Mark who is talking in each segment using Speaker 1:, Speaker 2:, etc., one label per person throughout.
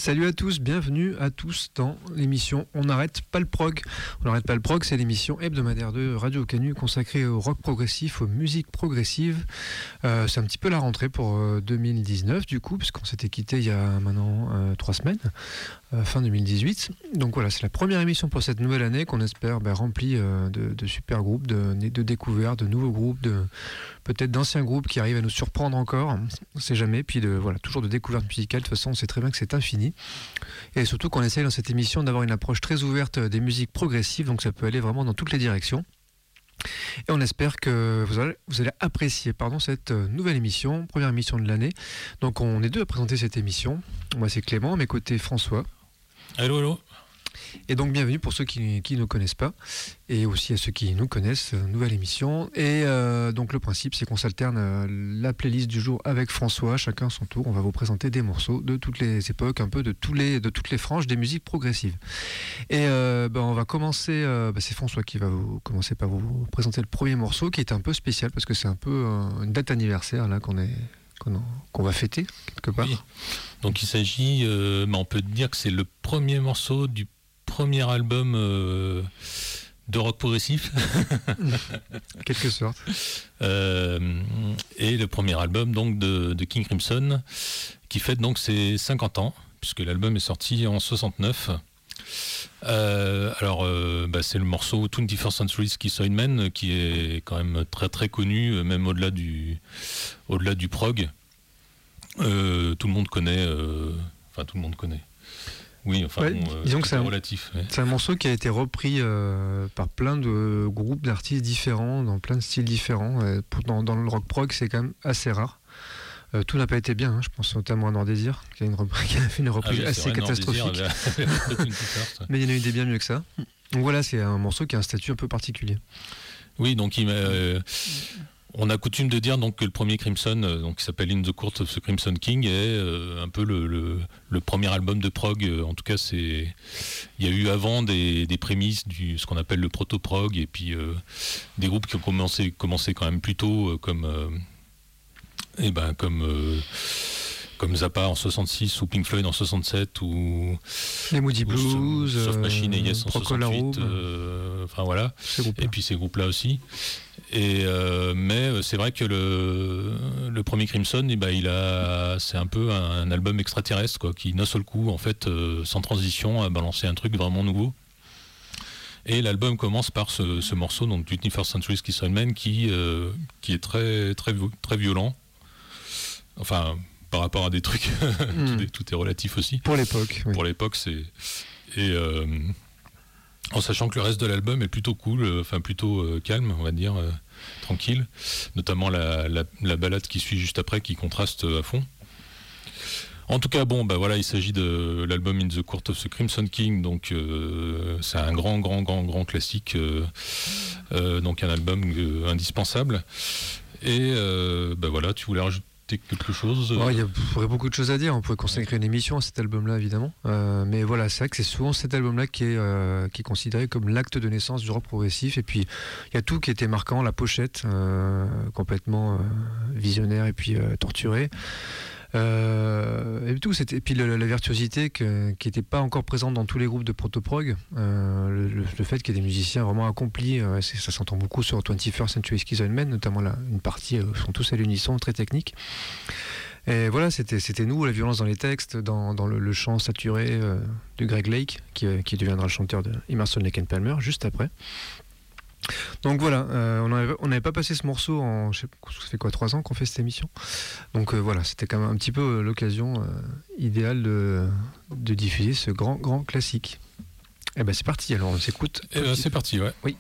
Speaker 1: Salut à tous, bienvenue à tous dans l'émission On n'arrête pas le prog. On n'arrête pas le prog, c'est l'émission hebdomadaire de Radio Canu consacrée au rock progressif, aux musiques progressives. C'est un petit peu la rentrée pour 2019 du coup, puisqu'on s'était quitté il y a maintenant 3 semaines, fin 2018. Donc voilà, c'est la première émission pour cette nouvelle année qu'on espère remplie de super groupes, de découvertes, de nouveaux groupes, peut-être d'anciens groupes qui arrivent à nous surprendre encore, on ne sait jamais, puis toujours de découvertes musicales. De toute façon, on sait très bien que c'est infini. Et surtout qu'on essaye dans cette émission d'avoir une approche très ouverte des musiques progressives, donc ça peut aller vraiment dans toutes les directions. Et on espère que vous allez apprécier cette nouvelle émission, première émission de l'année. Donc on est deux à présenter cette émission. Moi c'est Clément, à mes côtés François.
Speaker 2: Allô, allô.
Speaker 1: Et donc bienvenue pour ceux qui ne connaissent pas, et aussi à ceux qui nous connaissent, nouvelle émission. Et donc le principe c'est qu'on s'alterne la playlist du jour avec François, chacun son tour. On va vous présenter des morceaux de toutes les époques, un peu de toutes les franges des musiques progressives. Et on va commencer, c'est François qui va commencer par vous présenter le premier morceau, qui est un peu spécial parce que c'est un peu une date anniversaire là qu'on va fêter quelque part.
Speaker 2: Oui. Donc il s'agit, on peut dire que c'est le premier morceau du premier album de rock progressif.
Speaker 1: Quelque sorte.
Speaker 2: Et le premier album donc de King Crimson qui fête donc ses 50 ans, puisque l'album est sorti en 69. C'est le morceau 21st Century Ski Man qui est quand même très très connu, même au-delà du prog. Tout le monde connaît. Tout le monde connaît. Oui,
Speaker 1: disons que c'est
Speaker 2: relatif. Ouais.
Speaker 1: C'est un morceau qui a été repris par plein de groupes d'artistes différents, dans plein de styles différents. Dans le rock prog, c'est quand même assez rare. Tout n'a pas été bien, je pense notamment à Nord-Désir, qui a fait une reprise assez catastrophique. Mais il y en a eu des bien mieux que ça. Donc voilà, c'est un morceau qui a un statut un peu particulier.
Speaker 2: Oui, donc on a coutume de dire donc que le premier Crimson, qui s'appelle In the Court of the Crimson King, est un peu le premier album de prog. En tout cas, il y a eu avant des prémices ce qu'on appelle le proto-prog, et puis des groupes qui ont commencé quand même plus tôt, comme Zappa en 66 ou Pink Floyd en 67 ou
Speaker 1: les Moody Blues,
Speaker 2: Soft Machine et Yes en 68. Et puis ces groupes-là aussi. Mais c'est vrai que le premier Crimson, c'est un peu un album extraterrestre, qui d'un seul coup, en fait, sans transition, a balancé un truc vraiment nouveau. Et l'album commence par ce morceau, donc 21st Century Ski Man, qui est très très très violent. Enfin, par rapport à des trucs, tout est relatif aussi.
Speaker 1: Pour l'époque. Oui.
Speaker 2: Pour l'époque, en sachant que le reste de l'album est plutôt cool, plutôt calme, on va dire, tranquille. Notamment la ballade qui suit juste après, qui contraste à fond. En tout cas, il s'agit de l'album In the Court of the Crimson King, donc c'est un grand classique, donc un album indispensable. Et tu voulais rajouter quelque chose?
Speaker 1: Il y aurait beaucoup de choses à dire, on pourrait consacrer une émission à cet album-là évidemment, mais voilà, c'est vrai que c'est souvent cet album-là qui est considéré comme l'acte de naissance du rock progressif. Et puis il y a tout qui était marquant, la pochette complètement visionnaire et puis torturée. Et puis la virtuosité qui n'était pas encore présente dans tous les groupes de proto-prog, le fait qu'il y ait des musiciens vraiment accomplis, ça s'entend beaucoup sur 21st Century Ski Man, notamment une partie sont tous à l'unisson, très technique. Et voilà, c'était nous, la violence dans les textes, dans le chant saturé de Greg Lake, qui deviendra le chanteur de Emerson Lake and Palmer juste après. Donc voilà, on n'avait pas passé ce morceau ça fait 3 ans qu'on fait cette émission. Donc voilà, c'était quand même un petit peu l'occasion idéale de diffuser ce grand classique. Et c'est parti, alors on s'écoute.
Speaker 2: C'est parti, ouais.
Speaker 1: Oui.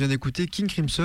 Speaker 1: vient d'écouter King Crimson,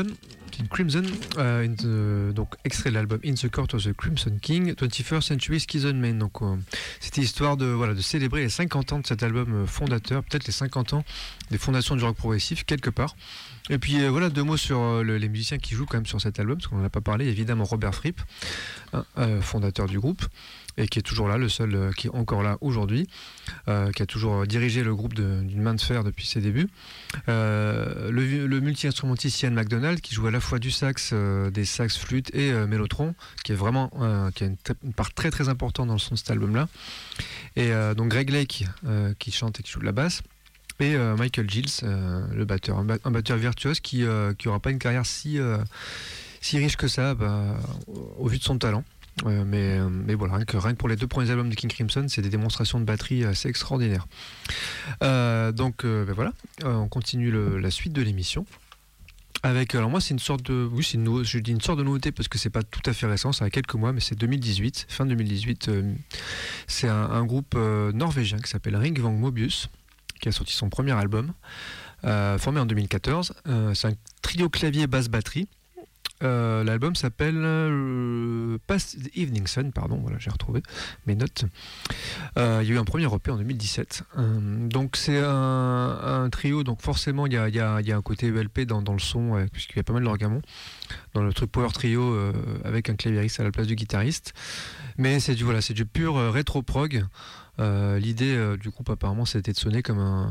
Speaker 1: donc extrait de l'album In the Court of the Crimson King, 21st Century Schism Man. Donc c'était histoire de célébrer les 50 ans de cet album fondateur, peut-être les 50 ans des fondations du rock progressif quelque part. Et puis deux mots sur les musiciens qui jouent quand même sur cet album, parce qu'on n'en a pas parlé. Évidemment Robert Fripp, fondateur du groupe, et qui est toujours là, le seul qui est encore là aujourd'hui, qui a toujours dirigé le groupe d'une main de fer depuis ses débuts. Le multi-instrumentiste Ian MacDonald, qui joue à la fois du sax, des sax, flûte et mélotron, qui est vraiment qui a une part très très importante dans le son de cet album-là. Et donc Greg Lake, qui chante et qui joue de la basse. Et Michael Giles, le batteur, un batteur virtuose qui n'aura pas une carrière si riche que ça, au vu de son talent. Mais voilà, rien que pour les 2 premiers albums de King Crimson, c'est des démonstrations de batterie assez extraordinaires. Donc voilà, on continue la suite de l'émission. Alors moi c'est une sorte de, je dis une sorte de nouveauté parce que c'est pas tout à fait récent, ça a quelques mois, mais c'est 2018, fin 2018. C'est un groupe norvégien qui s'appelle Ring Vang Mobius, qui a sorti son premier album, formé en 2014. C'est un trio clavier basse batterie. L'album s'appelle Past the Evening Sun, voilà, j'ai retrouvé mes notes. Il y a eu un premier EP en 2017. Donc c'est un trio, donc forcément il y a un côté ELP dans le son, puisqu'il y a pas mal d'orgamons dans le truc power trio, avec un claviériste à la place du guitariste. Mais c'est du pur rétro prog. L'idée du groupe apparemment c'était de sonner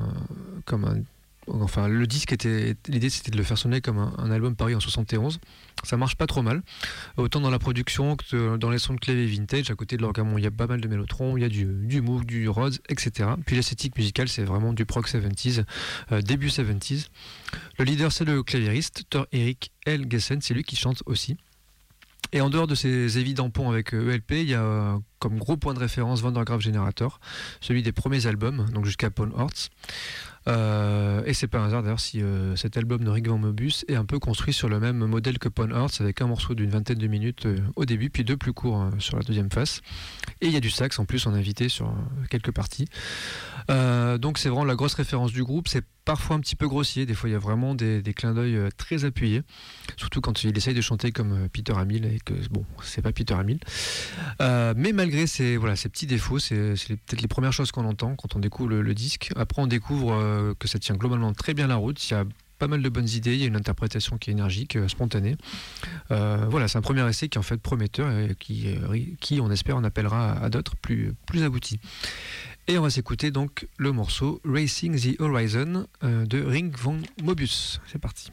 Speaker 1: enfin le disque l'idée c'était de le faire sonner comme un album paru en 71. Ça marche pas trop mal, autant dans la production que dans les sons de clavier vintage. À côté de l'orgamon il y a pas mal de mélotron, il y a du Moog, du Rhodes, etc. Puis l'esthétique musicale c'est vraiment du prog 70s, début 70s. Le leader c'est le claviériste Thor Erik Helgesen, c'est lui qui chante aussi. Et en dehors de ces évidents ponts avec ELP, il y a comme gros point de référence Vandergraaf Generator, celui des premiers albums, donc jusqu'à Pawn Hearts. Et c'est pas un hasard d'ailleurs si cet album de Ring Vang Mobius est un peu construit sur le même modèle que Pawn Hearts, avec un morceau d'une vingtaine de minutes au début, puis 2 plus courts sur la deuxième face. Et il y a du sax en plus en invité sur quelques parties. Donc c'est vraiment la grosse référence du groupe. C'est parfois un petit peu grossier, des fois il y a vraiment des clins d'œil très appuyés, surtout quand il essaye de chanter comme Peter Hamill, et que c'est pas Peter Hamill. Mais malgré ces petits défauts, c'est peut-être les premières choses qu'on entend quand on découvre le disque. Après on découvre que ça tient globalement très bien la route. Il y a pas mal de bonnes idées, il y a une interprétation qui est énergique, spontanée. C'est un premier essai qui est en fait prometteur et qui on espère en appellera à d'autres plus aboutis. Et on va s'écouter donc le morceau Racing the Horizon de Ring Vang Mobius. C'est parti.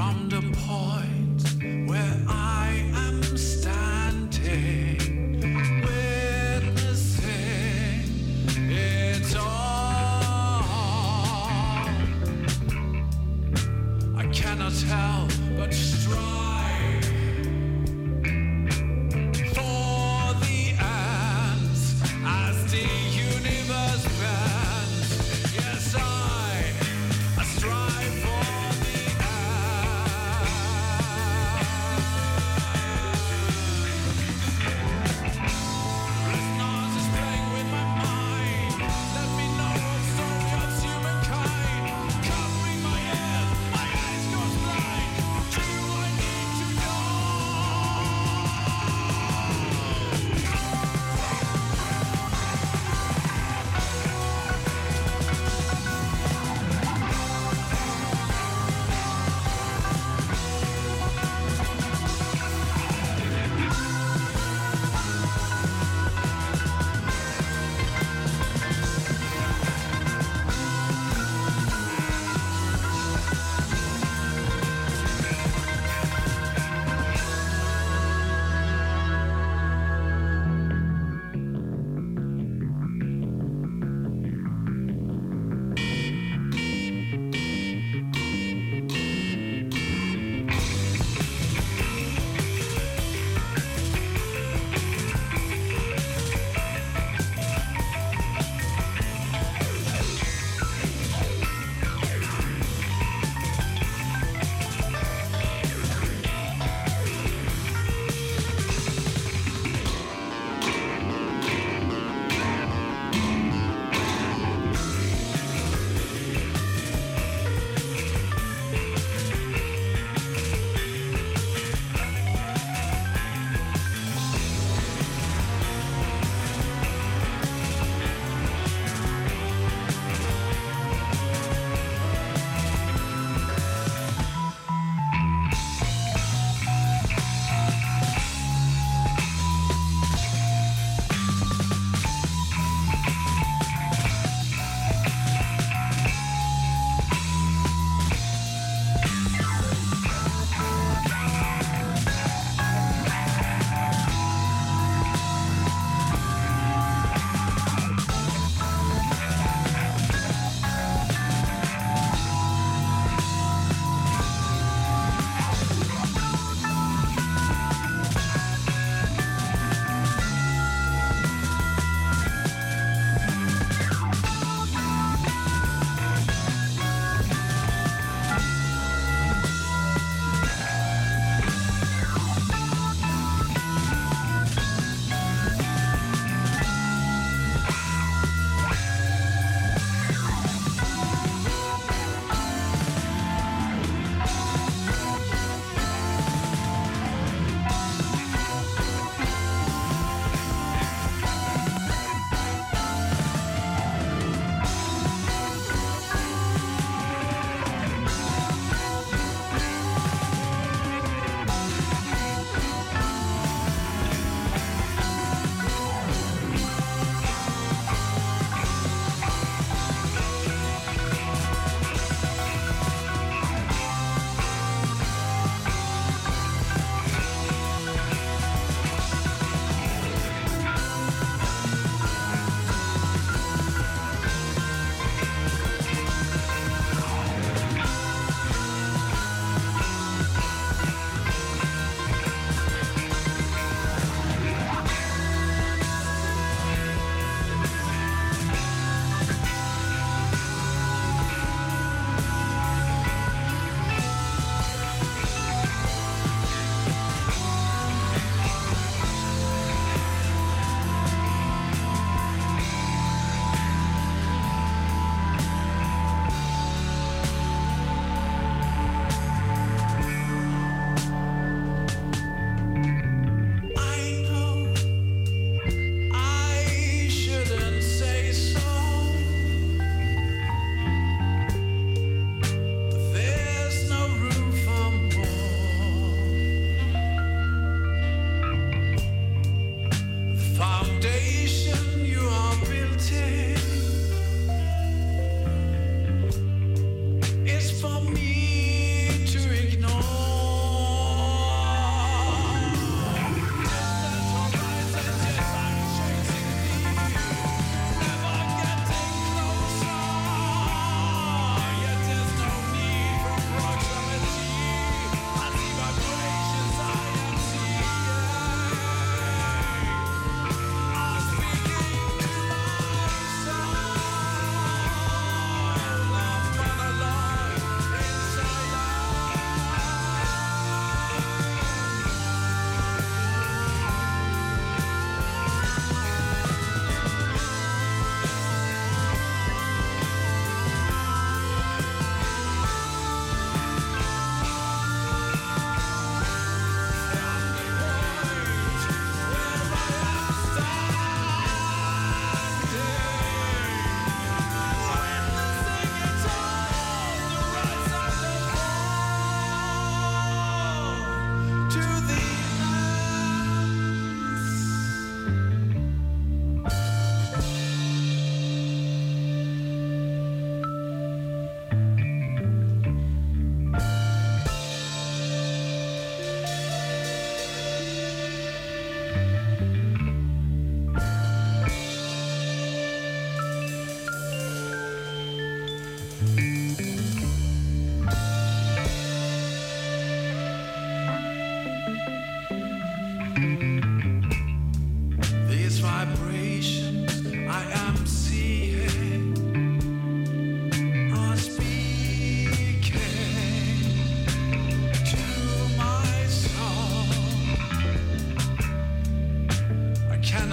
Speaker 3: I need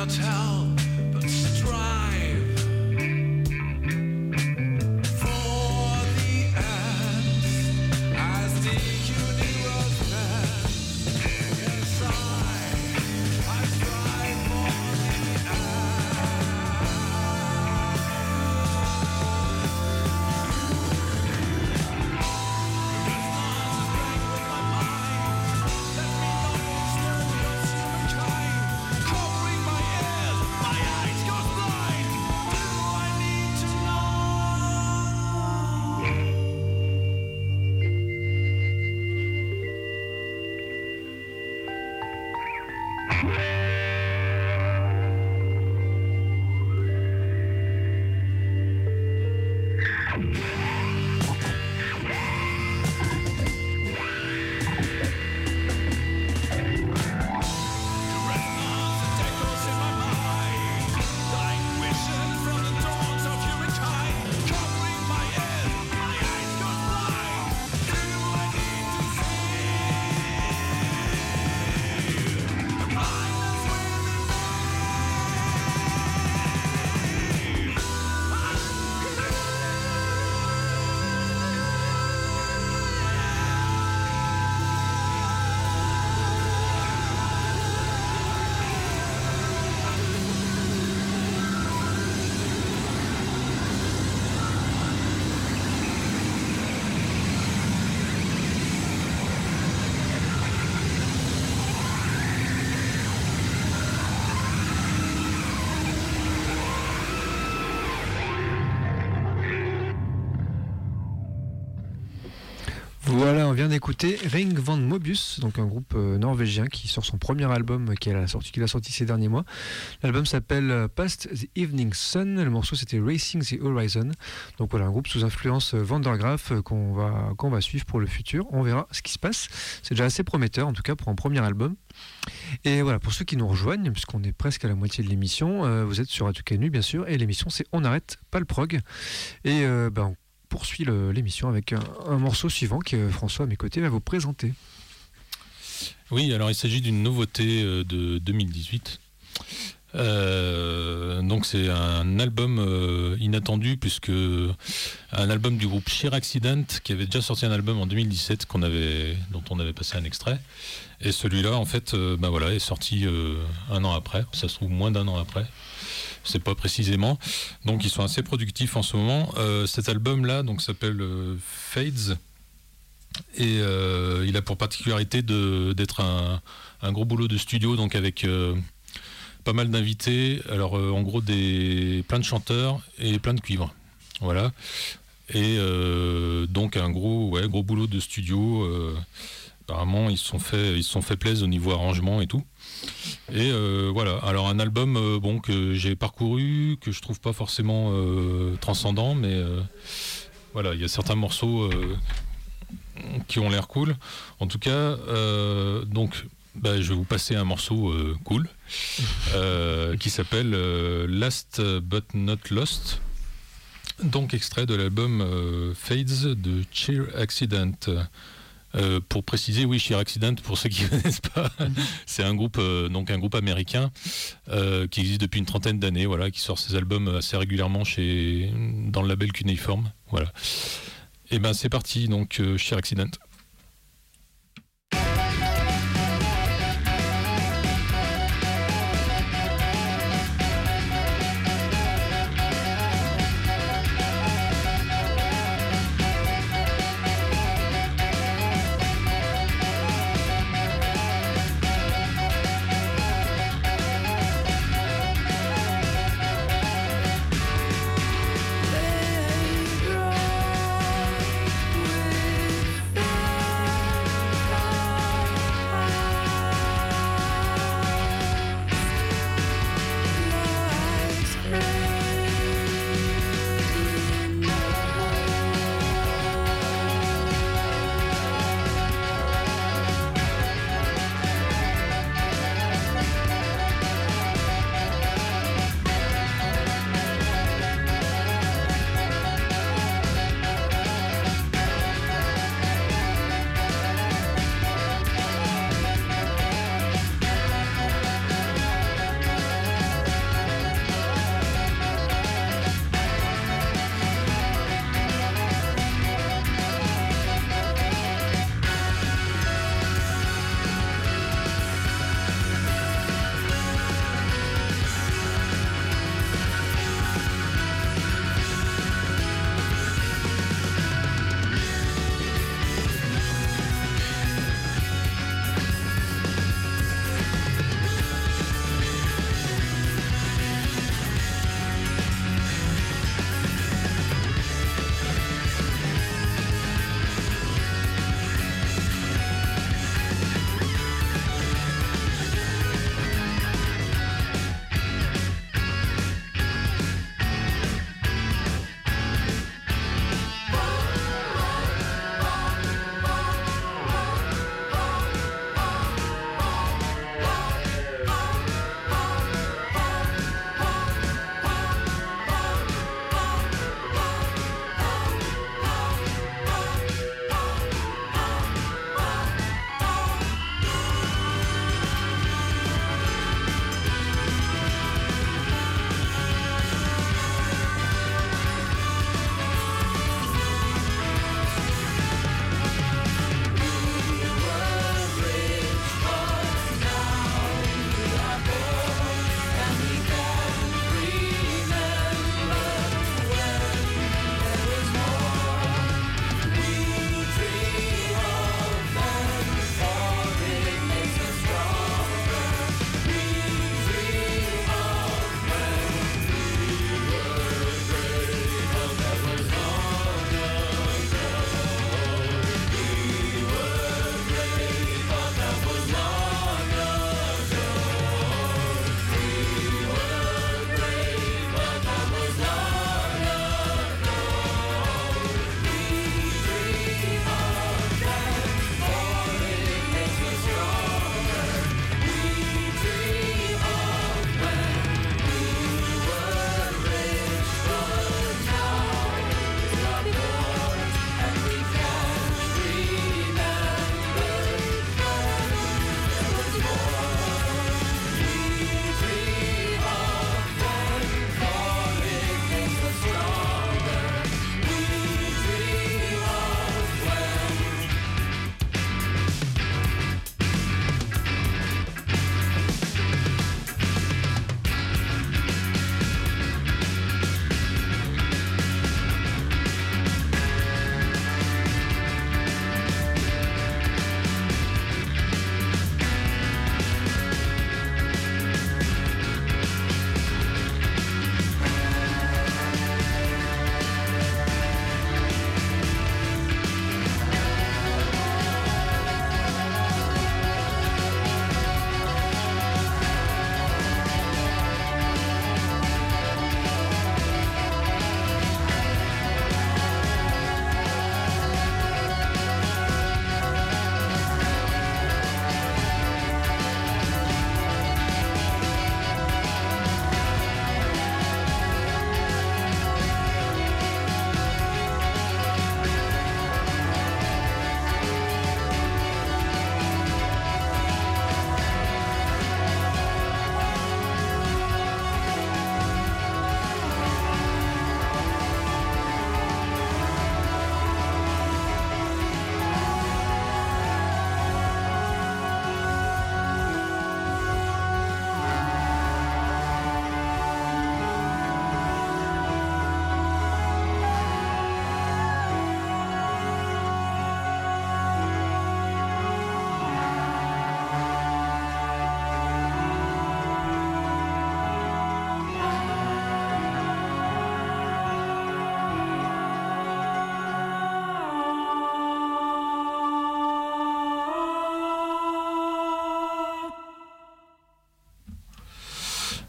Speaker 1: Voilà, on vient d'écouter Ring van Mobius, donc un groupe norvégien qui sort son premier album qu'il a sorti ces derniers mois. L'album s'appelle Past the Evening Sun, le morceau c'était Racing the Horizon. Donc voilà, un groupe sous influence Van der Graaf qu'on va suivre pour le futur. On verra ce qui se passe. C'est déjà assez prometteur en tout cas pour un premier album. Et voilà, pour ceux qui nous rejoignent, puisqu'on est presque à la moitié de l'émission, vous êtes sur Radio Canu bien sûr, et l'émission c'est On n'arrête pas le prog. Et on poursuit l'émission avec un morceau suivant que François à mes côtés va vous présenter.
Speaker 2: Oui, alors il s'agit d'une nouveauté de 2018. Donc c'est un album inattendu, puisque un album du groupe Sheer Accident qui avait déjà sorti un album en 2017 dont on avait passé un extrait, et celui-là en fait est sorti un an après, ça se trouve moins d'un an après, c'est pas précisément, donc ils sont assez productifs en ce moment. Cet album là donc s'appelle Fades, et il a pour particularité d'être un gros boulot de studio, donc avec pas mal d'invités, alors en gros plein de chanteurs et plein de cuivres, voilà, et donc un gros boulot de studio. Apparemment ils se sont fait plaisir au niveau arrangement et tout, et voilà, alors un album que j'ai parcouru, que je trouve pas forcément transcendant, mais voilà, il y a certains morceaux qui ont l'air cool en tout cas. Je vais vous passer un morceau cool qui s'appelle Last But Not Lost, donc extrait de l'album Fades de Sheer Accident. Pour préciser, oui, Sheer Accident, pour ceux qui ne connaissent pas, c'est un groupe américain qui existe depuis une trentaine d'années, voilà, qui sort ses albums assez régulièrement dans le label Cuneiform, voilà. Et c'est parti, donc Sheer Accident.
Speaker 3: They grow with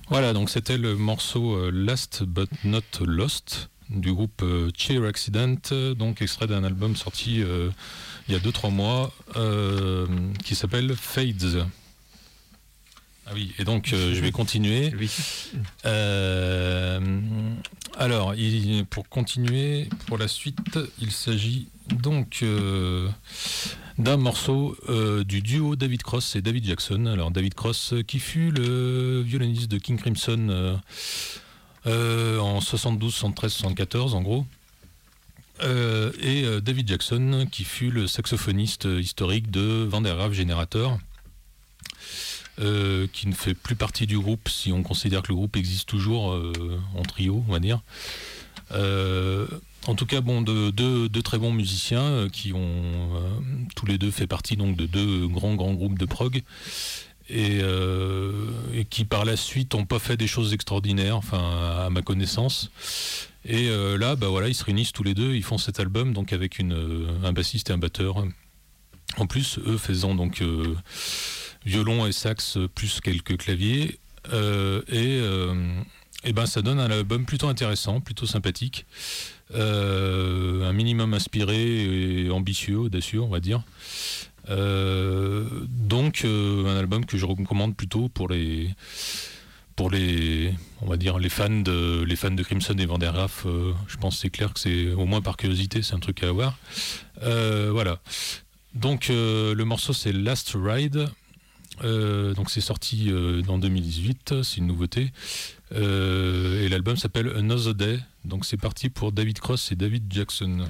Speaker 2: Voilà, donc c'était le morceau Last But Not Lost du groupe Cheer Accident, donc extrait d'un album sorti il y a 2-3 mois qui s'appelle Fades. Ah oui, et donc je vais continuer.
Speaker 1: Oui.
Speaker 2: Alors, pour continuer, pour la suite, il s'agit donc d'un morceau du duo David Cross et David Jackson. Alors David Cross qui fut le violoniste de King Crimson en 72, 73, 74 en gros. Et David Jackson qui fut le saxophoniste historique de Van der Graaf Generator. Qui ne fait plus partie du groupe si on considère que le groupe existe toujours en trio, on va dire. En tout cas, bon, deux très bons musiciens qui ont tous les deux fait partie donc de 2 grands groupes de prog et qui par la suite n'ont pas fait des choses extraordinaires, enfin à ma connaissance. Et là, bah voilà, ils se réunissent tous les deux, ils font cet album donc avec un bassiste et un batteur. En plus, eux faisant donc violon et sax plus quelques claviers et ben ça donne un album plutôt intéressant, plutôt sympathique, un minimum inspiré et ambitieux, audacieux on va dire, donc un album que je recommande plutôt pour les on va dire les fans de Crimson et Van der Graaf. Je pense que c'est clair que c'est au moins par curiosité, c'est un truc à avoir. Voilà, donc le morceau c'est Last Ride. Donc c'est sorti en 2018, c'est une nouveauté, et l'album s'appelle Another Day. Donc c'est parti pour David Cross et David Jackson.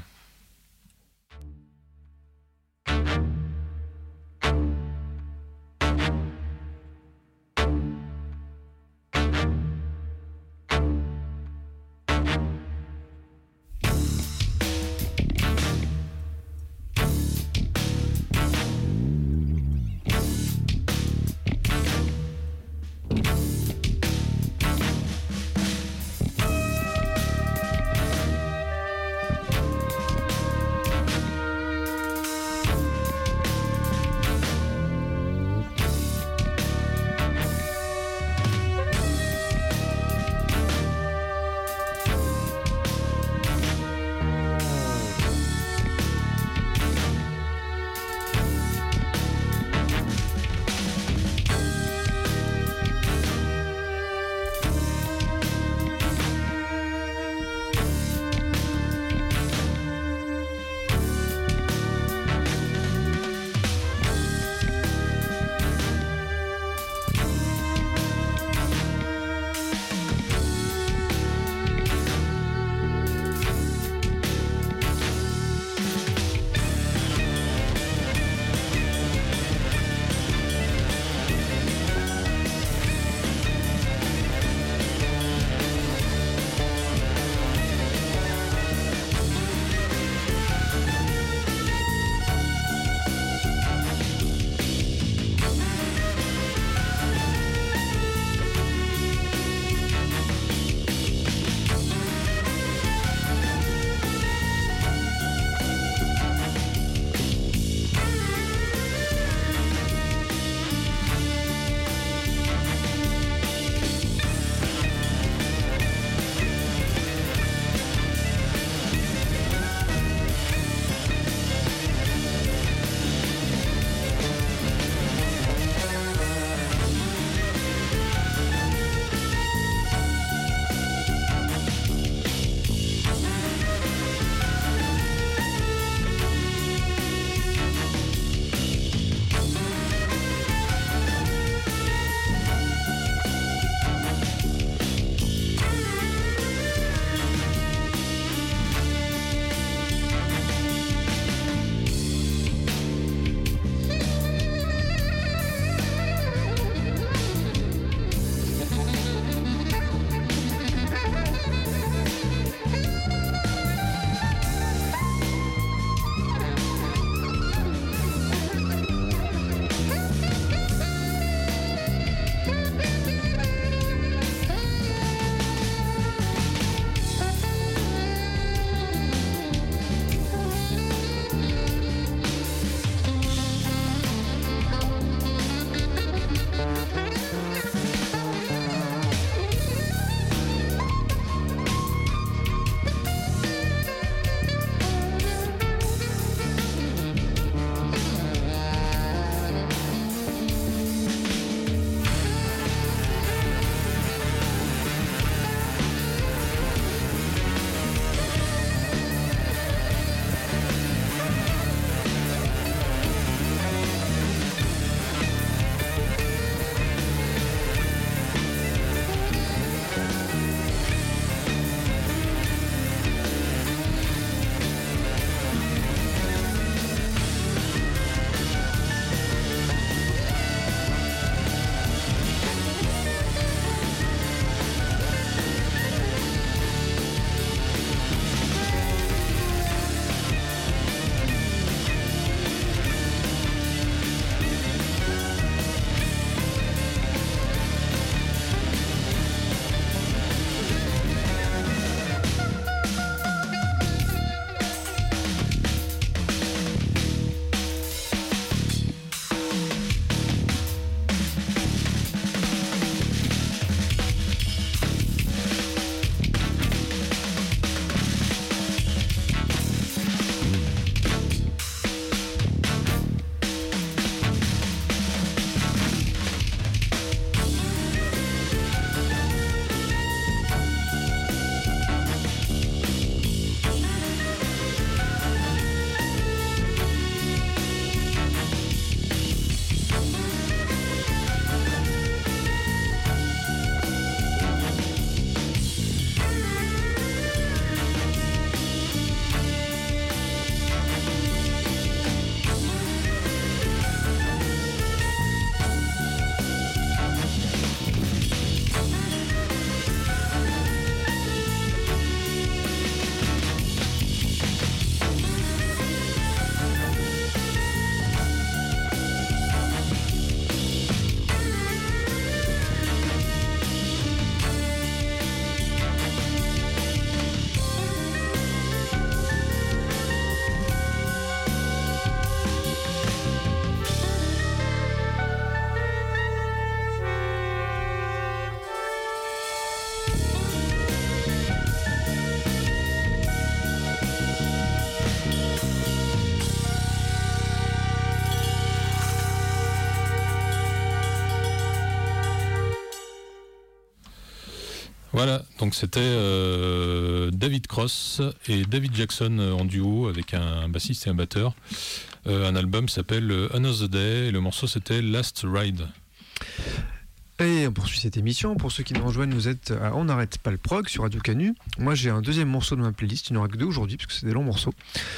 Speaker 2: Voilà, donc c'était David Cross et David Jackson en duo avec un bassiste et un batteur. Un album s'appelle Another Day et le morceau c'était Last Ride.
Speaker 1: Et on poursuit cette émission. Pour ceux qui nous rejoignent, vous êtes à On n'arrête pas le prog sur Radio Canu. Moi, j'ai un deuxième morceau de ma playlist. Il n'y en aura que 2 aujourd'hui parce que c'est des longs morceaux.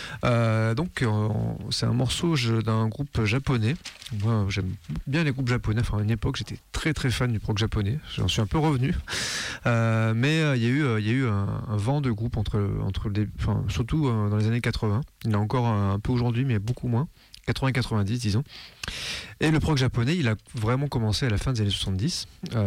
Speaker 1: C'est un morceau d'un groupe japonais. Moi, j'aime bien les groupes japonais. Enfin, à une époque, j'étais très très fan du prog japonais. J'en suis un peu revenu. Mais il y a eu un vent de groupe surtout dans les années 80. Il y en a encore un peu aujourd'hui, mais beaucoup moins. 80-90 disons. Et le prog japonais, il a vraiment commencé à la fin des années 70.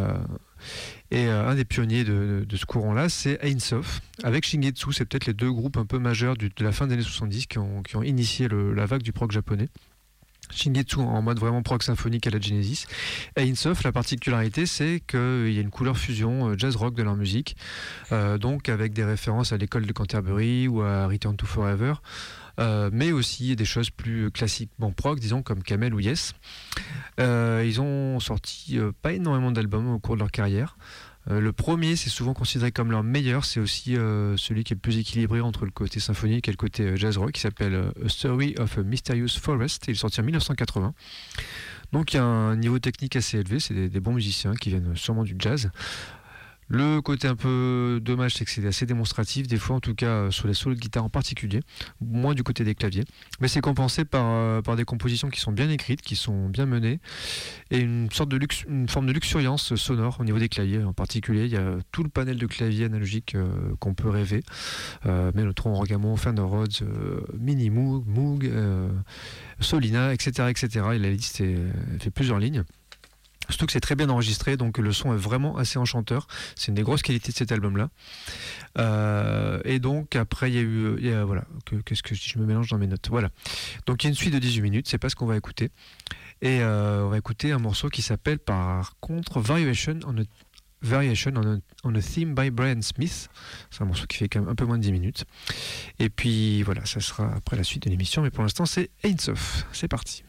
Speaker 1: Et un des pionniers de ce courant-là, c'est Ainsof, avec Shingetsu. C'est peut-être les 2 groupes un peu majeurs de la fin des années 70 qui ont initié la vague du prog japonais. Shingetsu en mode vraiment prog symphonique à la Genesis. Ainsof, la particularité, c'est qu'il y a une couleur fusion jazz-rock de leur musique, donc avec des références à l'école de Canterbury ou à Return to Forever. Mais aussi des choses plus classiques, prog, disons, comme Camel ou Yes. Ils ont sorti pas énormément d'albums au cours de leur carrière. Le premier, c'est souvent considéré comme leur meilleur, c'est aussi celui qui est le plus équilibré entre le côté symphonique et le côté jazz rock, qui s'appelle A Story of a Mysterious Forest. Il est sorti en 1980. Donc il y a un niveau technique assez élevé, c'est des bons musiciens qui viennent sûrement du jazz. Le côté un peu dommage, c'est que c'est assez démonstratif, des fois en tout cas sur les solos de guitare en particulier, moins du côté des claviers, mais c'est compensé par des compositions qui sont bien écrites, qui sont bien menées, et une forme de luxuriance sonore au niveau des claviers en particulier. Il y a tout le panel de claviers analogiques qu'on peut rêver, Mellotron, Orgamon, Fender Rhodes, Mini Moog, Solina, etc., etc. Et la liste fait plusieurs lignes. Surtout que c'est très bien enregistré, donc le son est vraiment assez enchanteur. C'est une des grosses qualités de cet album-là. Et donc après, qu'est-ce que je me mélange dans mes notes. Voilà. Donc il y a une suite de 18 minutes, c'est pas ce qu'on va écouter. Et on va écouter un morceau qui s'appelle par contre Variation on a Theme by Brian Smith. C'est un morceau qui fait quand même un peu moins de 10 minutes. Et puis voilà, ça sera après la suite de l'émission, mais pour l'instant c'est Ainsof. C'est parti.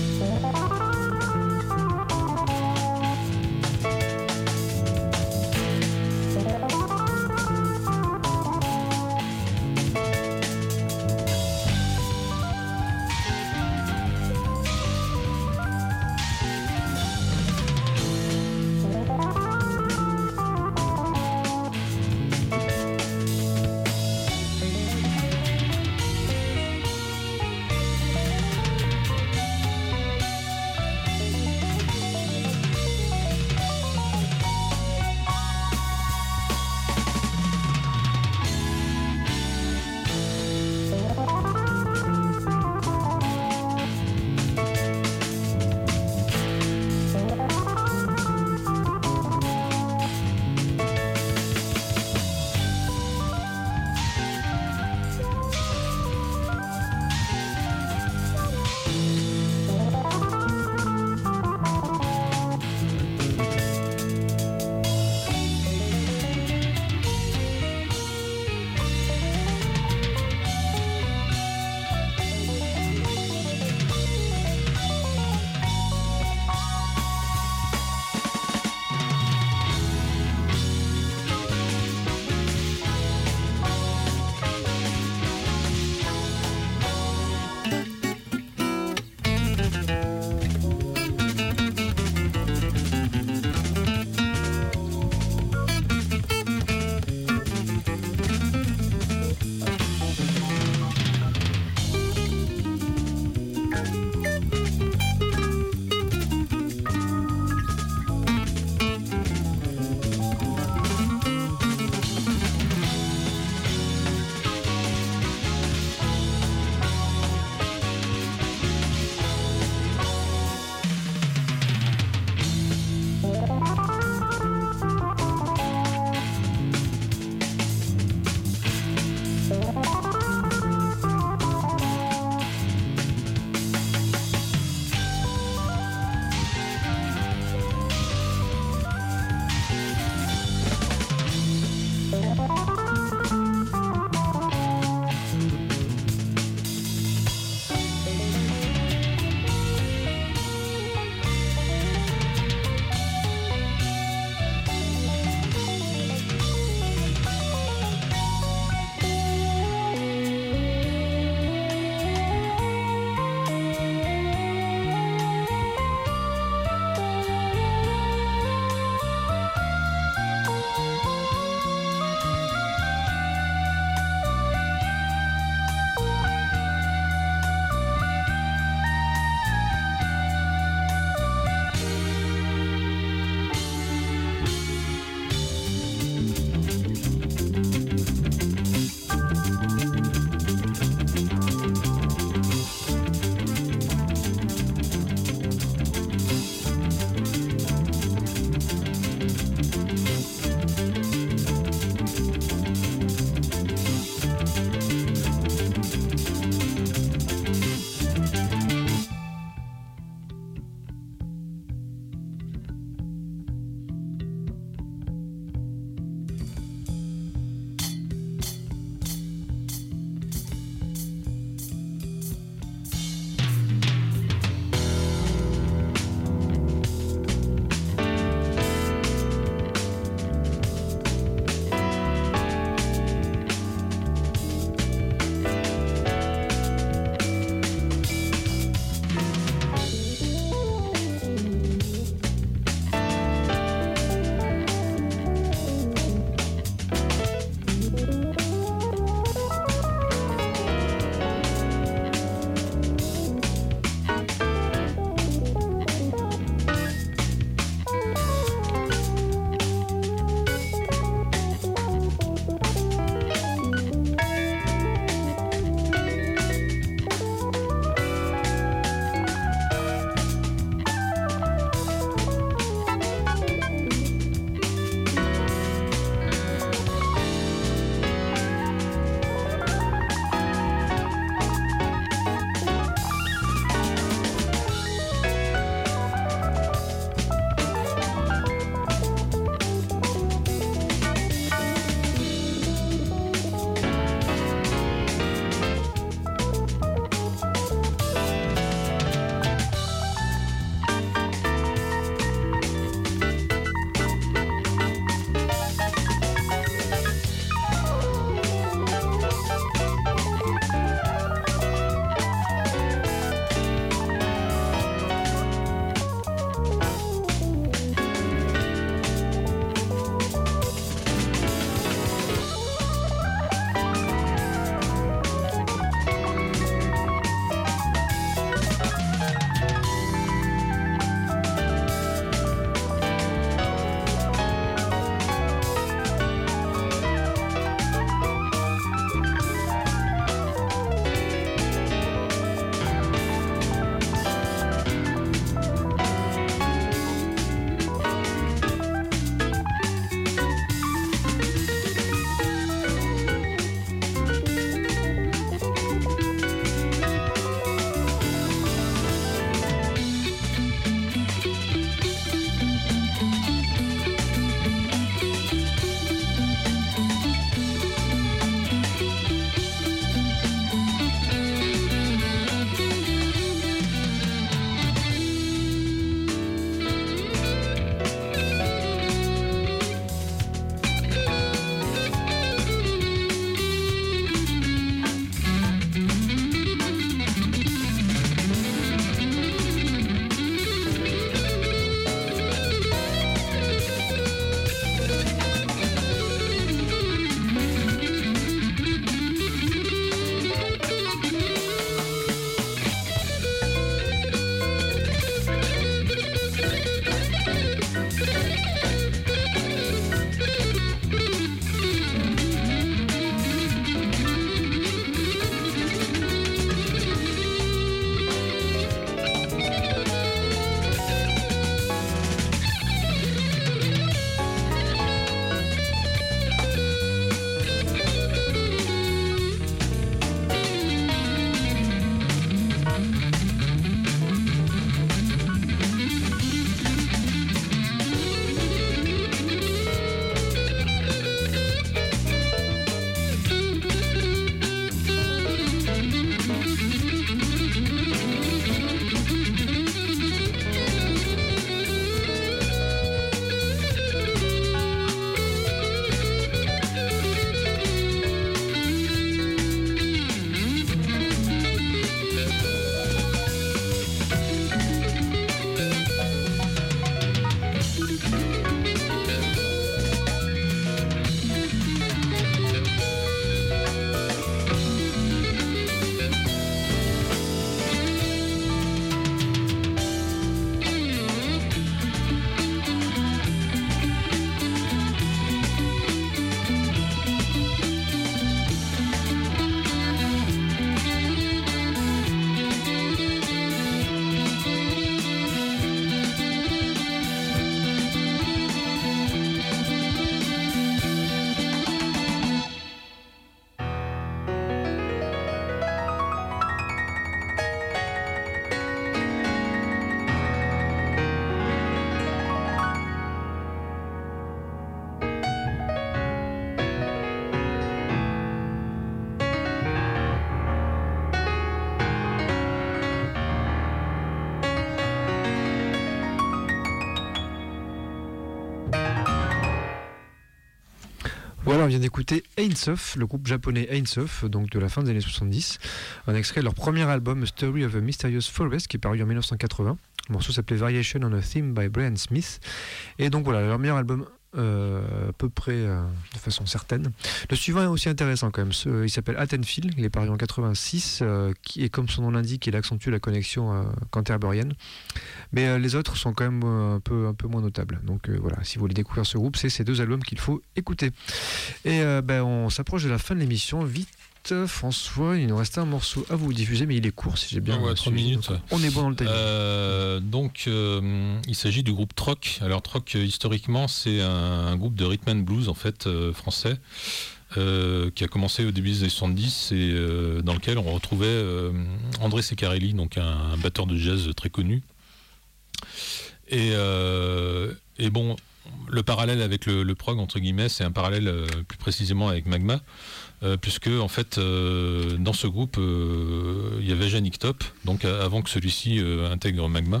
Speaker 1: Voilà, on vient d'écouter Ainsof, le groupe japonais Ainsof, donc de la fin des années 70. Un extrait de leur premier album, Story of a Mysterious Forest, qui est paru en 1980. Le morceau s'appelait Variation on a Theme by Brian Smith. Et donc voilà, leur meilleur album à peu près de façon certaine. Le suivant est aussi intéressant quand même. Il s'appelle Attenfield, il est paru en 86, et comme son nom l'indique, il accentue la connexion canterbérienne. Mais les autres sont quand même un peu moins notables. Donc voilà, si vous voulez découvrir ce groupe, c'est ces deux albums qu'il faut écouter. Et on s'approche de la fin de l'émission. Vite, François, il nous reste un morceau à vous diffuser, mais il est court si j'ai bien
Speaker 2: 3 minutes.
Speaker 1: On est bon dans le timing.
Speaker 2: Il s'agit du groupe Troc. Alors Troc, historiquement, c'est un groupe de rhythm and blues en fait français. Qui a commencé au début des années 70 et dans lequel on retrouvait André Ceccarelli, donc un batteur de jazz très connu. Et bon, le parallèle avec le prog entre guillemets, c'est un parallèle plus précisément avec Magma, puisque en fait dans ce groupe il y avait Yannick Top, donc avant que celui-ci intègre Magma.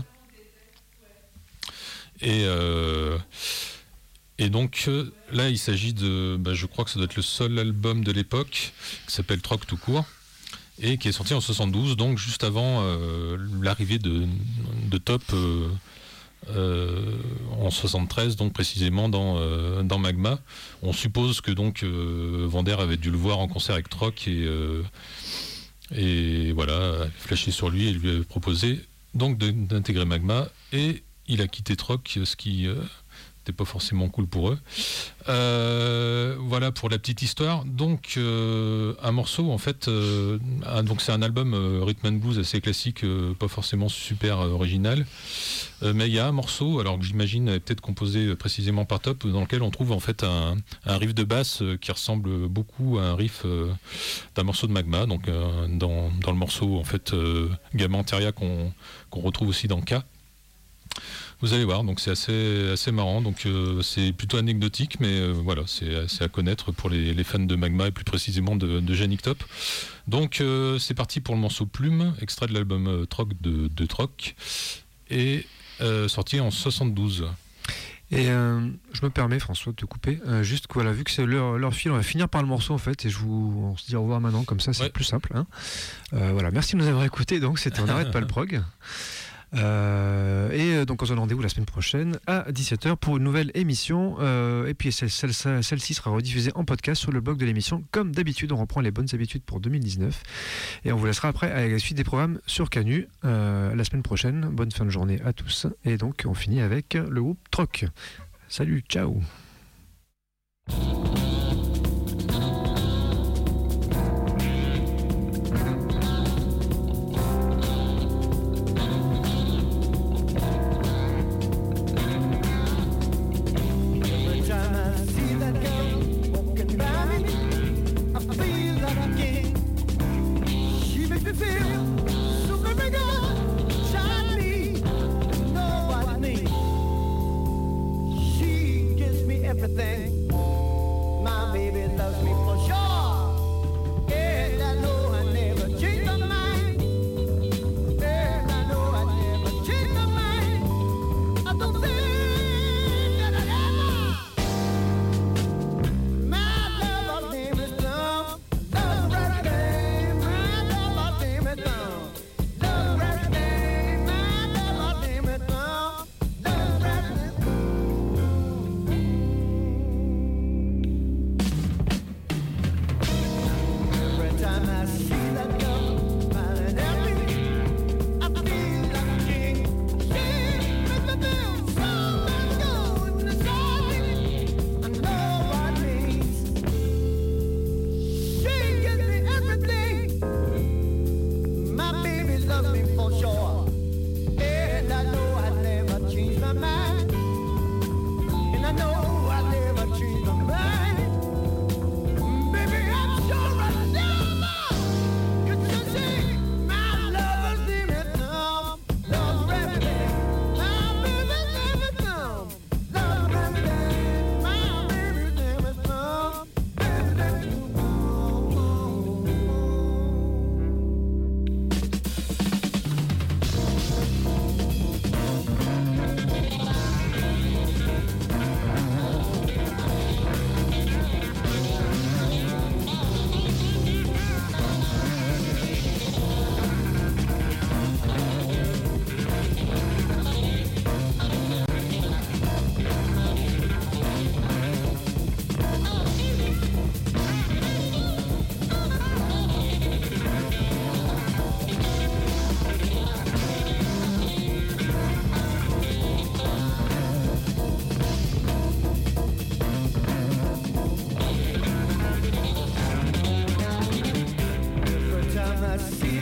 Speaker 2: Et donc là il s'agit de, je crois que ça doit être le seul album de l'époque qui s'appelle Troc tout court et qui est sorti en 72, donc juste avant l'arrivée de Top en 73, donc précisément dans Magma. On suppose que donc Vander avait dû le voir en concert avec Troc et voilà, flashé sur lui et lui avait proposé donc d'intégrer Magma, et il a quitté Troc, ce qui pas forcément cool pour eux. Voilà pour la petite histoire. Donc un morceau en fait, donc c'est un album rhythm and blues assez classique, pas forcément super original, mais il y a un morceau, alors que j'imagine peut-être composé précisément par Top, dans lequel on trouve en fait un riff de basse qui ressemble beaucoup à un riff d'un morceau de Magma, donc dans le morceau en fait Gamma Anteria qu'on retrouve aussi dans K. Vous allez voir, donc c'est assez marrant, donc c'est plutôt anecdotique, mais voilà, c'est à connaître pour les fans de Magma et plus précisément de Yannick Top. Donc c'est parti pour le morceau Plume, extrait de l'album Troc de Troc, et sorti en 72.
Speaker 1: Et je me permets, François, de te couper, juste que voilà, vu que c'est leur fil, on va finir par le morceau en fait, et on se dit au revoir maintenant, comme ça c'est plus simple. Hein. Voilà, merci de nous avoir écoutés, donc c'était On n'arrête pas le prog. Et donc on se donne rendez-vous la semaine prochaine à 17h pour une nouvelle émission, et puis celle-ci sera rediffusée en podcast sur le blog de l'émission. Comme d'habitude, on reprend les bonnes habitudes pour 2019 et on vous laissera après avec la suite des programmes sur Canu la semaine prochaine. Bonne fin de journée à tous, et donc on finit avec le groupe Troc. Salut, ciao.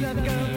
Speaker 3: I've got